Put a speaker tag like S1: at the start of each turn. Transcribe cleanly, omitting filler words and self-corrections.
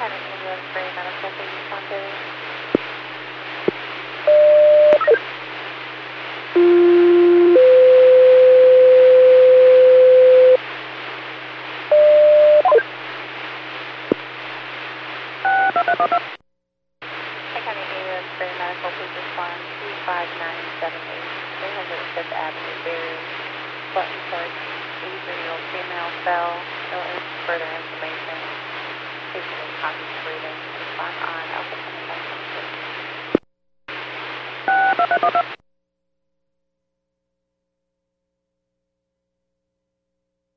S1: County Ambulance for medical, please respond to. County Ambulance for medical, please respond to 5978 305th Avenue, Barry. Button push, 83-year-old female fell. No further information. Patient is conscious.